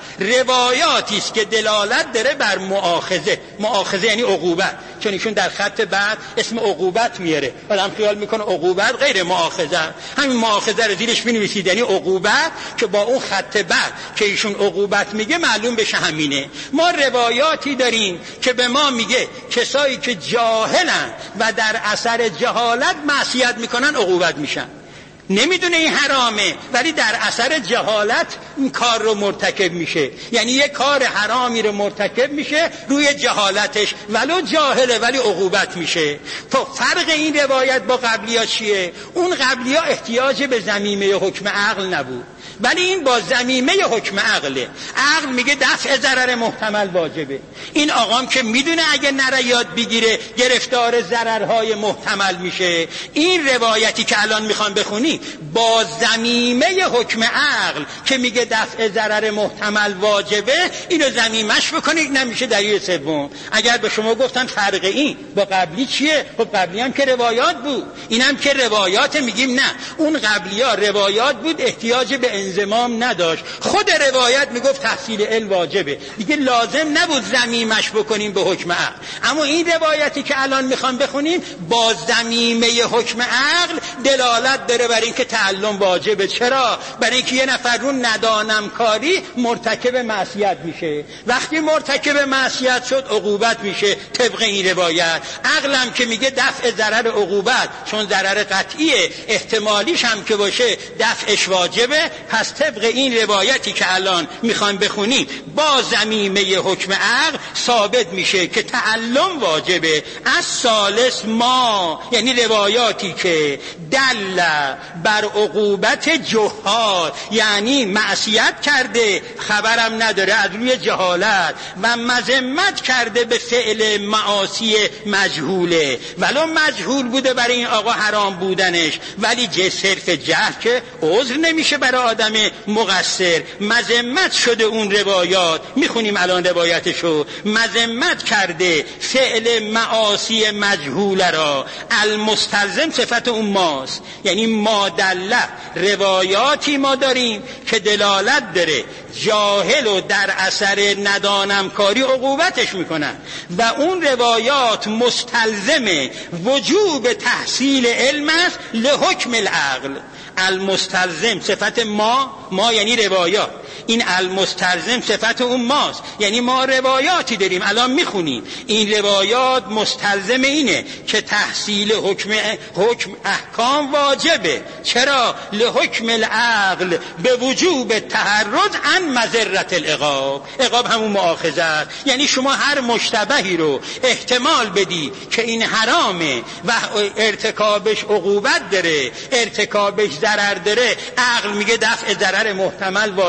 روایاتی است که دلالت داره بر مؤاخذه. مؤاخذه یعنی عقوبت، چون ایشون در خط بعد اسم عقوبت میاره، آدم خیال میکنه عقوبت غیر مؤاخذه، همین مؤاخذه رو زیرش مینویسید یعنی عقوبت، که با اون خط بعد که ایشون عقوبت میگه معلوم بشه همینه. ما روایاتی داریم که به ما میگه کسایی که جاهلن و در اثر جهالت معصیت میکنن عقوبت میشن. نمیدونه این حرامه ولی در اثر جهالت این کار رو مرتکب میشه، یعنی یک کار حرامی رو مرتکب میشه روی جهالتش، ولو جاهله ولی عقوبت میشه. تو فرق این روایت با قبلی‌ها چیه؟ اون قبلی‌ها احتیاج به ضمیمه حکم عقل نبود، ولی این با ضمیمه حکم عقله. عقل میگه دفع ضرر محتمل واجبه. این آقام که میدونه اگه نره یاد بگیره گرفتار ضررهای محتمل میشه. این روایتی که الان میخوام بخونی با ضمیمه حکم عقل که میگه دفع ضرر محتمل واجبه، اینو ضمیمش بکنید، نمیشه دلیل سوم. اگر به شما گفتن فرق این با قبلی چیه؟ خب قبلی هم که روایات بود، اینم که روایات، میگیم نه، اون قبلی ها روایات بود احتیاج به انضمام نداشت، خود روایت میگفت تحصیل علم واجبه، دیگه لازم نبود ضمیمش بکنیم به حکم عقل. اما این روایتی که الان میخوام بخونیم با ضمیمه حکم عقل دلالت داره بر این که تعلم واجبه. چرا؟ برای اینکه یه نفر رو ندانم کاری مرتکب معصیت میشه، وقتی مرتکب معصیت شد عقوبت میشه طبق این روایت. عقلم که میگه دفع ضرر عقوبت، چون ضرر قطعیه احتمالیش هم که باشه دفعش واجبه، پس طبق این روایتی که الان میخوان بخونیم با ضمیمه حکم عقل ثابت میشه که تعلم واجبه. از ثالث ما، یعنی روایاتی که دل بر عقوبت جهال، یعنی معصیت کرده خبرم نداره از روی جهالت و مذمت کرده به فعل معاصی مجهوله، ولو مجهول بوده برای این آقا حرام بودنش، ولی جه صرف جهل که عذر نمیشه برای آدم مقصر. مذمت شده اون روایات، میخونیم الان روایتشو، مذمت کرده فعل معاصی مجهول را، المستلزم صفت اون ماست، یعنی مادله. روایاتی ما داریم که دلالت داره جاهل و در اثر ندانم کاری عقوبتش میکنن و اون روایات مستلزم وجوب تحصیل علم است لحکم العقل. المستلزم صفت ما، ما یعنی روایات، این المستلزم صفت اون ماست، یعنی ما روایاتی داریم الان میخونیم، این روایات مستلزم اینه که تحصیل حکم حکم احکام واجبه. چرا؟ لحکم العقل به وجوب تحرز عن مضرة العقاب. عقاب همون مؤاخذه است، یعنی شما هر مشتبهی رو احتمال بدی که این حرامه و ارتکابش عقوبت داره، ارتکابش ضرر داره، عقل میگه دفع ضرر محتمل واجبه،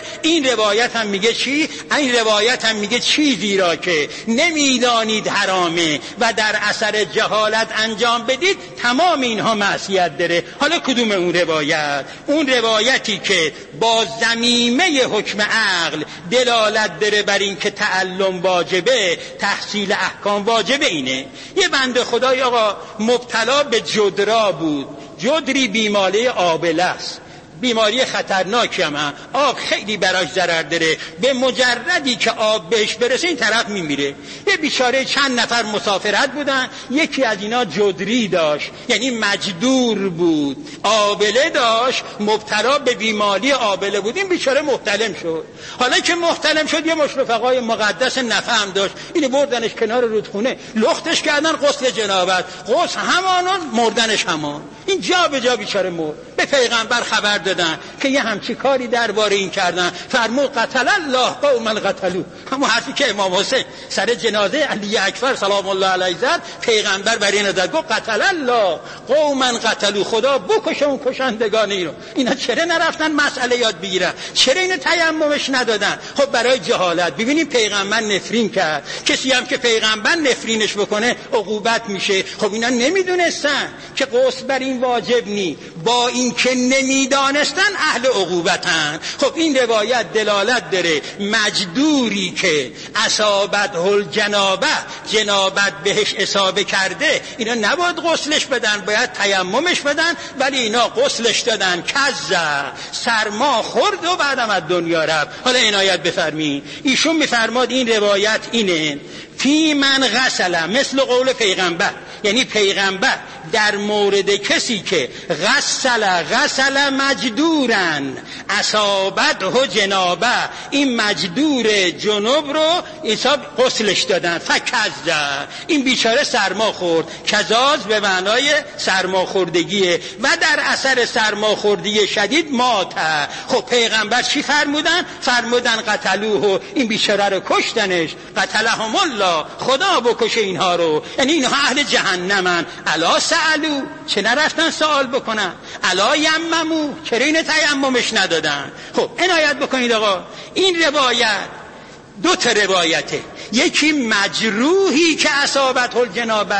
این روایت هم میگه چی؟ این روایت هم میگه چیزی را که نمیدانید حرامه و در اثر جهالت انجام بدید تمام اینها معصیت داره. حالا کدوم اون روایت؟ اون روایتی که با ضمیمه حکم عقل دلالت داره بر این که تعلم واجبه، تحصیل احکام واجبه. اینه یه بنده خدای آقا مبتلا به جدرا بود. جدری بیماری آبله است، بیماری خطرناکی هم. آب خیلی براش ضرر داره، به مجردی که آب بهش برسه این طرف میمیره. یه بیچاره چند نفر مسافرت بودن، یکی از اینا جدری داشت، یعنی مجدور بود، آبله داشت، مبتلا به بیماری آبله بود. این بیچاره محتلم شد. حالا که محتلم شد یه مش رفقای مقدس نفع هم داشت، اینو بردنش کنار رودخونه، لختش کردن غسل جنابت، غسل همانون، مردنش همان. این جا به جا بیچاره مرد. به پیغمبر خبر دادن که یه همچی کاری درباره این کردن. فرمود قتل الله قوما قتلوا. همون حرفی که امام حسین سر جنازه علی اکبر سلام الله علیه زد، پیغمبر برای این زد گفت قتل الله قوما قتلوا، خدا بکشه اون کشندگان اینو. اینا چرا نرفتن مسئله یاد بگیرن؟ چرا اینو تیممش ندادن؟ خب برای جهالت. ببینید پیغمبر نفرین کرد، کسی هم که پیغمبر نفرینش بکنه عقوبت میشه. خب اینا نمیدونستن که غسل بر این واجب نی، با این که نمیدانستن اهل عقوبتن. خب این روایت دلالت داره مجدوری که اصابت الجنابه، جنابت بهش اصابه کرده، اینا نباید غسلش بدن، باید تیممش بدن، ولی اینا غسلش دادن. کذا، سرما خورد و بعدم از دنیا رفت. حالا عنایت بفرمایید، ایشون میفرماد این روایت اینه فی من غسل، مثل قول پیغمبر، یعنی پیغمبر در مورد کسی که غسل غسل مجدورن اصابته جنابه، این مجدور جنوب رو حساب غسلش دادن. فکذا، این بیچاره سرما خورد. کذاز به معنای سرماخوردگیه و در اثر سرماخوردگی شدید مات. خب پیغمبر چی فرمودن؟ فرمودن قتلوه، این بیچاره رو کشتنش. قتلهم الله، خدا بکشه اینها رو. یعنی اینها اهل جهنمن. الا سألو، چه نرفتن سوال بکنن؟ الا یممو، چرا این تیممش ندادن؟ خب عنایت بکنید آقا، این روایت دو تا روایته، یکی مجروحی که اصابت الجنابه،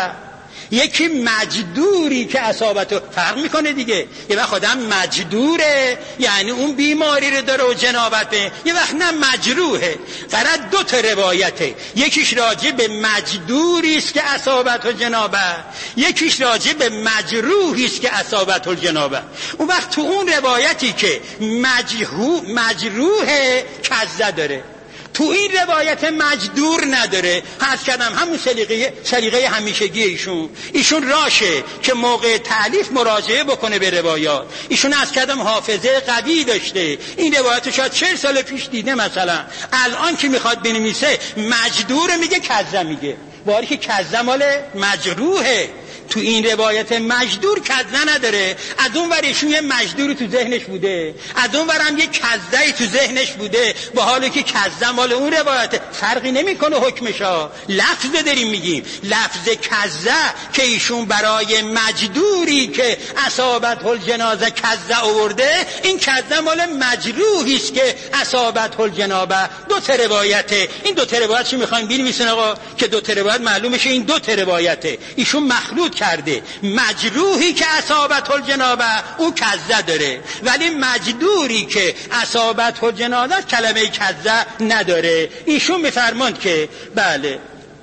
یکی مجدوری که اصابت. فرق میکنه دیگه. یه وقت آدم مجدوره یعنی اون بیماری رو داره و جنابته، یه وقت نه مجروحه. فقط دو تا روایته، یکیش راجع به مجدوری است که اصابت الجنابه، یکیش راجع به مجروحی است که اصابت الجنابه. اون وقت تو اون روایتی که مجروح مجروحه کذا داره، تو این روایت مجدور نداره. حرف کردم همون سلیقه سلیقه همیشگی ایشون. ایشون راشه که موقع تالیف مراجعه بکنه به روایات. ایشون از کردم حافظه قوی داشته. این روایت شاید چهل سال پیش دیده، مثلا الان که میخواد بنویسه مجدور میگه کذا میگه، باری که کذا مال مجروحه. تو این روایت مجدور کذا نداره. از اون ور ایشون یه مجدوری تو ذهنش بوده، از اون ور هم یه کذایی تو ذهنش بوده، با حالی که کذا مال اون روایت. فرقی نمیکنه حکمشا، لفظ داریم میگیم. لفظ کذا که ایشون برای مجدوری که اصابت الجنازه کذا آورده، این کذا مال مجروحی است که اصابت الجنابه. دو تا روایته. این دو تا روایت چی میخوایم بنویسن آقا؟ که دو تا روایت معلومه شه این دو تا روایته. ایشون مخلوط کرده. مجروحی که اصابت الجنابه او کذا داره، ولی مجدوری که اصابت الجنابه کلمه کذا نداره. ایشون میفرماند که بله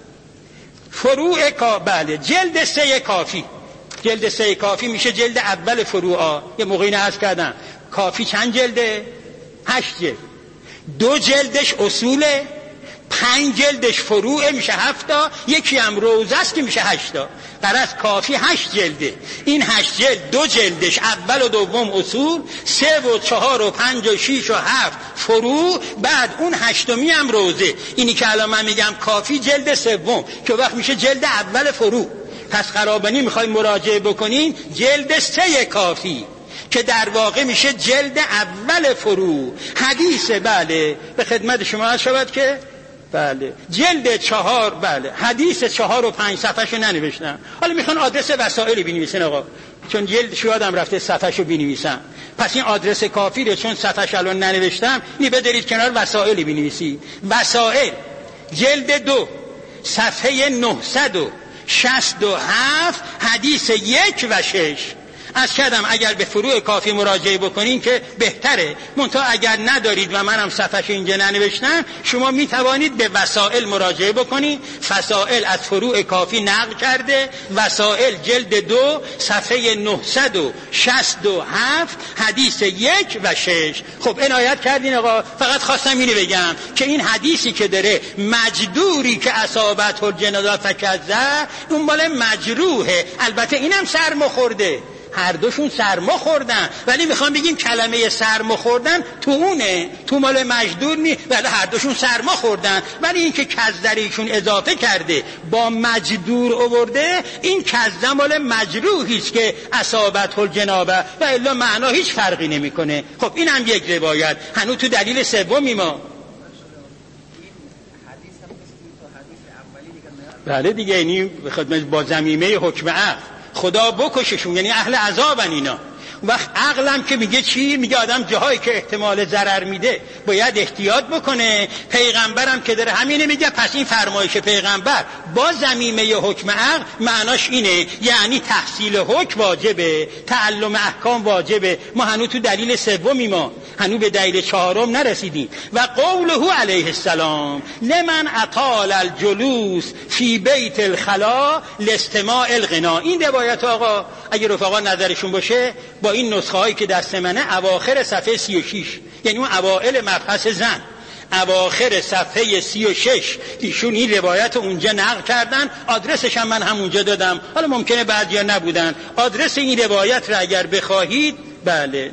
فروع کا بله جلد سه کافی، جلد سه کافی میشه جلد اول فروعا. یه موقعی عرض کردم کافی چند جلده؟ هشت جلد. دو جلدش اصوله، پنج جلدش فروعه میشه هفتا، یکی هم روزه است که میشه هشتا. در از کافی هشت جلده. این هشت جلد دو جلدش اول و دوم اصول، سه و چهار و پنج و شیش و هفت فروع، بعد اون هشتمی هم روزه. اینی که الان من میگم کافی جلد سوم که وقت میشه جلد اول فروع. پس قرابانی میخوای مراجعه بکنین جلد سه کافی که در واقع میشه جلد اول فروع. حدیث بله به خدمت شما شود که بله جلد چهار، بله حدیث چهار و پنج صفحهشو ننوشتم. حالا میخوان آدرس وسائل بنویسن آقا، چون جلد شوادم رفته صفحهشو بنویسن. پس این آدرس کافی رو چون صفحش الان ننوشتم این بذارید کنار، وسائلی بنویسید. وسائل جلد دو صفحه نهصد و شصت و هفت حدیث یک و شش. از کردم اگر به فروع کافی مراجعه بکنین که بهتره، منتها اگر ندارید و منم صفحش اینجا ننوشتم، شما می توانید به وسائل مراجعه بکنید. وسائل از فروع کافی نقل کرده، وسائل جلد دو صفحه نهصد و شصت و هفت حدیث یک و شش. خب عنایت کردین آقا. فقط خواستم اینو بگم که این حدیثی که داره مجدوری که اصابت الجنازه فکذا، اون مال مجروحه. البته اینم سرما خورده، هر دوشون سرما خوردن، ولی میخوام بگیم کلمه سرما خوردن تو اونه، تو مال مجدور نی. ولی هر دوشون سرما خوردن، ولی این که کزدریشون اضافه کرده با مجدور آورده، این کزده مال مجروحیست که اصابت الجنابه و الا معنا هیچ فرقی نمیکنه. خب این هم یک روایت. هنوز تو دلیل سومی ما بله دیگه، یعنی با ضمیمه حکم عفو خدا بکششون، یعنی اهل عذابن اینا. وقت عقلم که میگه چی؟ میگه آدم جاهایی که احتمال ضرر میده باید احتیاط بکنه. پیغمبرم که داره همینه میگه. پس این فرمایش پیغمبر با ضمیمه حکم عقل معناش اینه، یعنی تحصیل حکم واجبه، تعلم احکام واجبه. ما هنوز تو دلیل سومی، ما هنوز به دلیل چهارم نرسیدیم. و قوله علیه السلام لمن اطال الجلوس فی بیت الخلا لاستماع الغنا. این روایت آقا اگه رفقا نظرشون باشه با این نسخه هایی که دست منه، اواخر صفحه سی و شش، یعنی اون اوائل مبحث زن، اواخر صفحه سی و شش ایشون این روایت اونجا نقل کردن. آدرسش هم من همونجا دادم، حالا ممکنه بعضیا نبودن. آدرس این روایت را اگر بخواهید، بله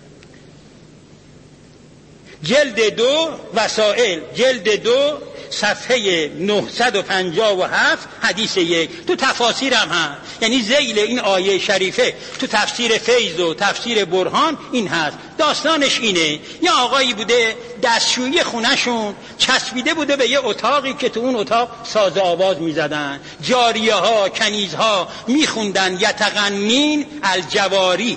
جلد دو وسائل جلد دو صفحه نهصد و پنجاه و هفت حدیث یک. تو تفاسیر هم هست، یعنی ذیل این آیه شریفه تو تفسیر فیض و تفسیر برهان این هست. داستانش اینه، یه آقایی بوده دستشویی خونهشون چسبیده بوده به یه اتاقی که تو اون اتاق ساز آواز میزدن، جاریه ها کنیزها میخوندن یتغنین الجواری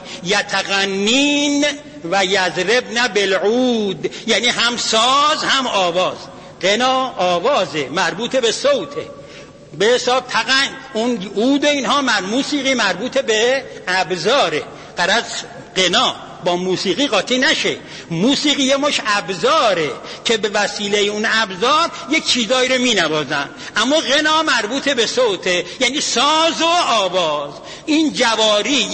یتغنین و یضربن بالعود، یعنی هم ساز هم آواز. غنا آوازه مربوط به صوته، به حساب تقن اون عود اینها موسیقی مربوط به ابزاره. غرض غنا با موسیقی قاطی نشه. موسیقی یه مش ابزاره که به وسیله اون ابزار یک چیزایی رو می نوازن، اما غنا مربوط به صوته، یعنی ساز و آواز. این جواری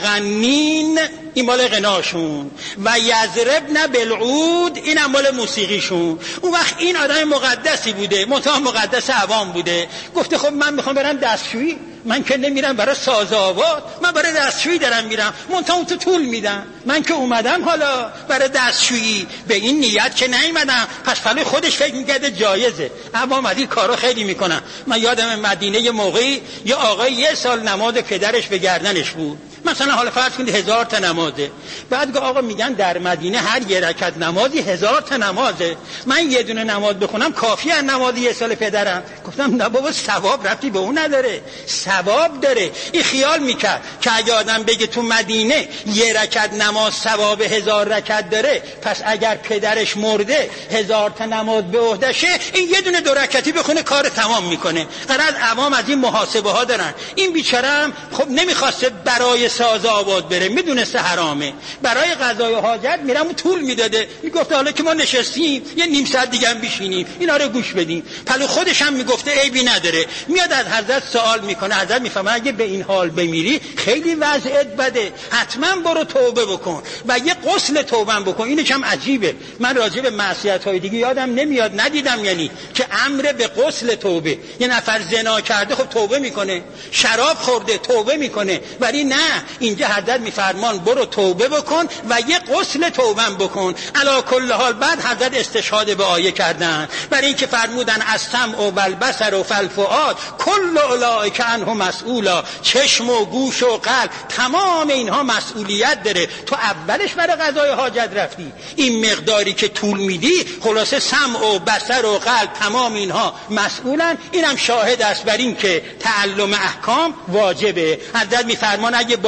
یتغنین این مال غناشون و یضربن بالعود این هم مال موسیقیشون. اون وقت این آدم مقدسی بوده، منتها مقدس عوام بوده. گفته خب من میخوام برم دستشویی، من که نمیرم برای ساز آواز، من برای دستشویی دارم میرم، منتها اون تو طول میدم. من که اومدم حالا برای دستشویی به این نیت که نیومدم. پس پلوی خودش فکر میکرده جایزه. عوام از این کارا خیلی میکنن. من یادم مدینه یه موقعی یه آقای یه سال نماز پدرش به گردنش بود، مثلا حالا فرض کنید هزار تا نمازه. بعد آقا میگن در مدینه هر یه رکعت نمازی هزار تا نمازه، من یه دونه نماز بخونم کافیه نماز یه سال پدرم. گفتم نه بابا، ثواب ربطی به اون نداره، ثواب داره. این خیال میکرد که اگه آدم بگه تو مدینه یه رکعت نماز ثواب هزار رکعت داره، پس اگر پدرش مرده هزار تا نماز به عهدشه، این یه دونه دو رکعتی بخونه کار تمام میکنه. غرض عوام از این محاسبه ها دارن. این بیچاره هم خب نمیخواسته برای ساز آواز بره، میدونسته حرامه. برای قضای حاجت میرم طول میداده، میگفته حالا که ما نشستیم یه نیم ساعت دیگه هم بشینیم اینا رو گوش بدیم. پلو خودش هم میگفته عیبی نداره. میاد از حضرت سوال میکنه، حضرت میفهمه اگه به این حال بمیری خیلی وضعیت بده، حتما برو توبه بکن و یه غسل توبه بکن. اینش هم عجیبه، من راجع به معصیت های دیگه یادم نمیاد، ندیدم یعنی که امر به غسل توبه. یه نفر زنا کرده خب توبه میکنه، شراب خورده توبه میکنه، ولی نه، اینجا حضرت میفرمان برو توبه بکن و یه غسل توبه بکن. علی کل حال بعد حضرت استشهاد به آیه کردن برای اینکه فرمودن السمع و البصر و الفؤاد کل اولئک عنه مسئولا، چشم و گوش و قلب تمام اینها مسئولیت داره. تو اولش برای قضای حاجت رفتی، این مقداری که طول میدی خلاصه سمع و بصر و قلب تمام اینها مسئولن. اینم شاهد است بر این که تعلم احکام واجبه. حضرت میفرمان اگه با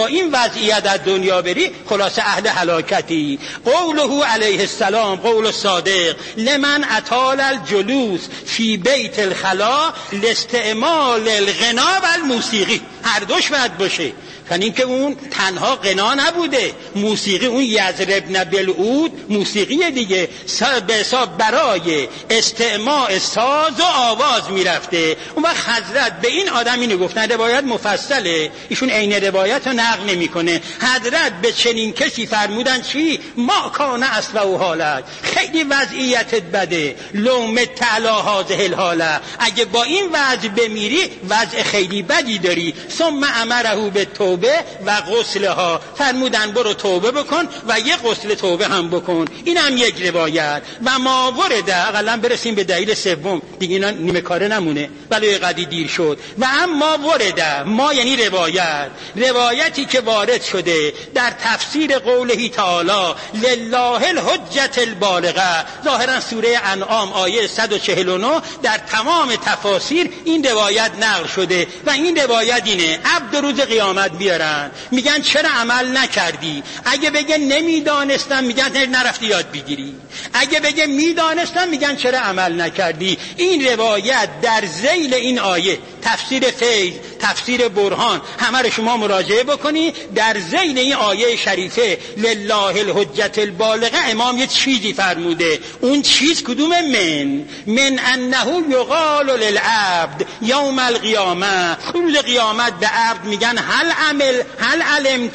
با این وضعیت از دنیا بری خلاص اهل هلاکتی. قوله علیه السلام قول صادق لمن اطال الجلوس فی بیت الخلا لاستعمال الغنا و الموسیقی، هر دوش باید باشه. یعنی اینکه اون تنها غنا نبوده، موسیقی، اون یضربن بالعود موسیقی دیگه، به حساب برای استعماع ساز و آواز میرفته. اون وقت حضرت به این آدم اینو گفتن، روایت مفصله، ایشون عین روایت رو نقل نمیکنه. حضرت به چنین کسی فرمودن چی؟ ما کان اسوء حالک، خیلی وضعیتت بده، لوم تعلا هذه الحاله، اگه با این وضع بمیری وضع خیلی بدی داری. ثم امره به توبه و غسلها، فرمودن برو توبه بکن و یه غسل توبه هم بکن. این هم یک روایت. و ما ورده، اقلا برسیم به دلیل سوم دیگه، اینا نیمه کاره نمونه ولی قدی دیر شد. و اما ورده، ما یعنی روایت، روایتی که وارد شده در تفسیر قوله تعالی لله الحجة البالغه، ظاهرا سوره انعام آیه صد و چهل و نه، در تمام تفاسیر این روایت نقل شده. و این روایت اینه: عبد روز قیامت بیارن میگن چرا عمل نکردی؟ اگه بگه نمیدانستم میگن نرفتی یاد بگیری، اگه بگه میدانستم میگن چرا عمل نکردی. این روایت در ذیل این آیه، تفسیر فیض، تفسیر برهان، همه رو شما مراجعه بکنی. در ذیل این آیه شریفه لله الحجة البالغه امام یه چیزی فرموده. اون چیز کدوم؟ من من انه یقال للعبد یوم القیامه، روز قیامت به عبد میگن هل عمل هل علمت،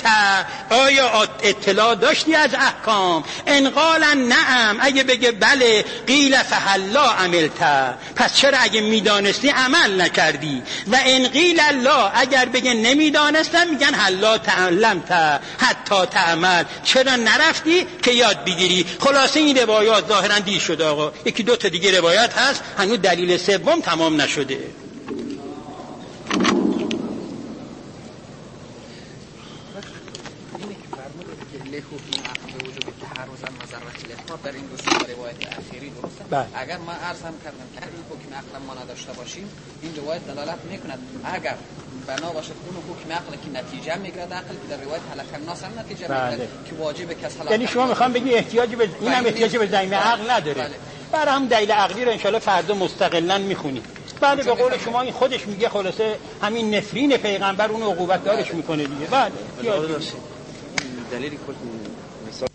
آیا اطلاع داشتی از احکام؟ ان قال نعم، اگه بگه بله، قیل فهلا عملت، پس چرا اگه میدانستی عمل نکردی؟ و ان قیل لا، اگر بگه نمیدانستم میگن هلا تعلمت حتی تعمل، چرا نرفتی که یاد بگیری؟ خلاصه این روایات ظاهرا دیر شده آقا، یکی دو تا دیگه روایت هست، هنوز دلیل سوم تمام نشده.
در این دو روایت اخیری درسته؟ اگر ما عرض هم کردم که این حکم عقل ما نداشته باشیم، این روایت دلالت میکند اگر بنا باشد اون حکم عقل که نتیجه میگیرد، عقل که در روایت هلاک الناس هم نتیجه میگیرد که واجب کس هلاک،
یعنی شما میخوام بگی احتیاجی به این هم احتیاجی به ضمیر عقل نداره. برای هم دلیل عقلی رو ان شاء الله فردا مستقلا میخونیم. بله به قول شما این خودش میگه خلاصه همین نفرین پیغمبر اون عقوبت دارش میکنه دیگه. بله دلیلی